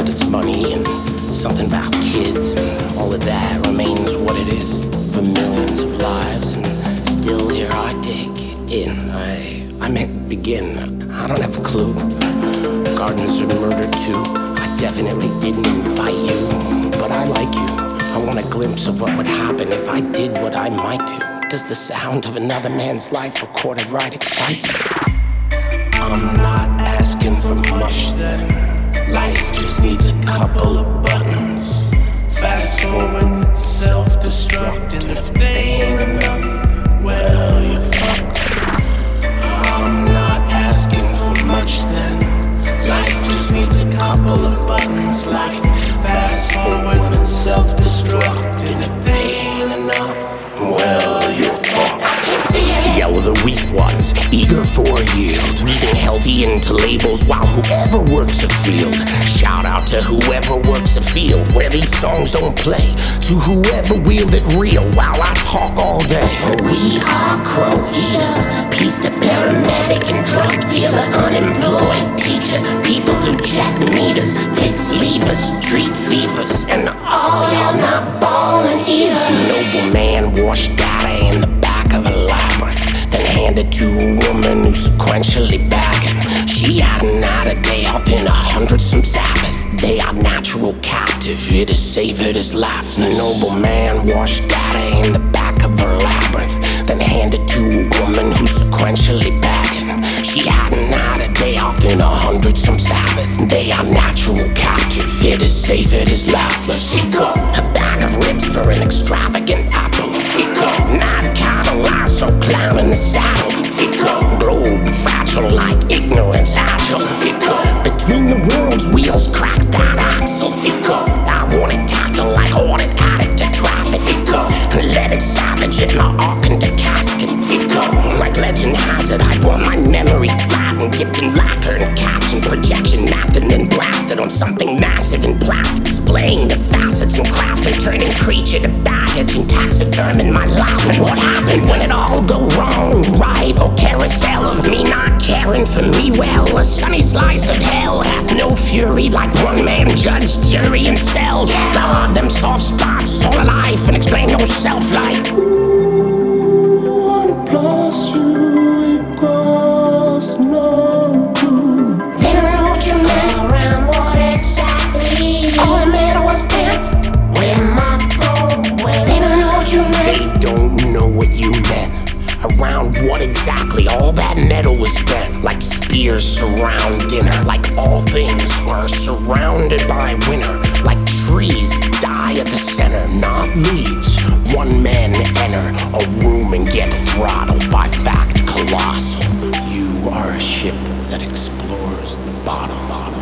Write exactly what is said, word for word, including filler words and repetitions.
it's money and something about kids, and all of that remains what it is for millions of lives. And still here I dig in. I, I meant begin. I don't have a clue. Gardens are murder too. I definitely didn't invite you, but I like you. I want a glimpse of what would happen if I did what I might do. Does the sound of another man's life recorded right excite you? I'm not asking for much then. Life just needs a couple of buttons. Fast forward, self-destruct, and if they ain't enough, well, you're fucked. I'm not asking for much then. Life just needs a couple of buttons, like fast forward and self-destruct, and if they ain't enough, well, you're fucked. Yo, the weak ones, eager for a yield, reading healthy into labels while whoever works a field. Shout out to whoever works a field where these songs don't play, to whoever wheeled it real while I talk all day. We are crow eaters, peace to paramedic and drug dealer, unemployed teacher, people who check meters, fix levers, treat fevers, and all y'all not ballin' either. Noble man washed data in the back of a labyrinth, then handed to a woman who sequentially bagging. She hadn't had a day off in a hundred some Sabbath. They are natural captive, it is safe, it is life. The noble man washed data in the back of a labyrinth, then handed to a woman who sequentially bagging. She hadn't had a day off in a hundred some Sabbath. They are natural captive, it is safe, it is lifeless. Eco, a bag of ribs for an extravagant apple. Eco, not cattle, I so clown in the saddle. Eco, globe fragile like ignorance agile. Eco, between the world's wheels cracks that axle. Eco, I want it tactile like audit addict to traffic. Eco, let it savage in my arc into casket. Eco, like legend has it, I want my memory flattened, dipped in lacquer and caps and projection mapped and then blasted on something massive in plastic, displaying the facets and craft and turning creature to baggage and taxiderming my life. And what happened when it all go wrong? Rival carousel of me not caring for me well. A sunny slice of hell hath no fury like one man judge, jury, and cell. Guard them soft spots all life and explain yourself like one plus two equals no two. They don't know what you meant around what exactly. All the metal was bent. Where my gold went. They don't know what you meant. They don't know what you meant. Around what exactly? All that metal was bent, like spears surround dinner, like all things were surrounded by winter, like trees die at the center, not leaves. One man enter a room and get throttled by fact colossal. You are a ship that explores the bottom.